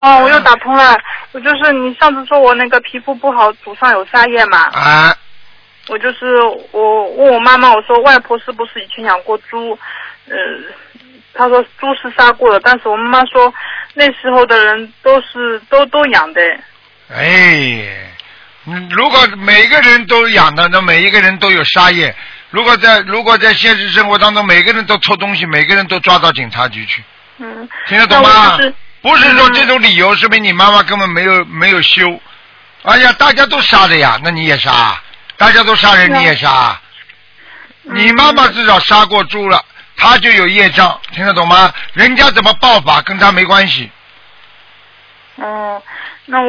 哦，我又打通了。我就是你上次说我那个皮肤不好，祖上有杀业嘛。 啊。 我我问我妈妈，我说外婆是不是以前养过猪？她说猪是杀过的，但是我妈妈说那时候的人都养的。 哎，如果每个人都养的，那每一个人都有杀业。如果在现实生活当中，每个人都偷东西，每个人都抓到警察局去。听得懂吗？不是说这种理由，说明你妈妈根本没有修。哎呀，大家都杀的呀，那你也杀；大家都杀人，你也杀。你妈妈至少杀过猪了，她就有业障，听得懂吗？人家怎么报法跟她没关系。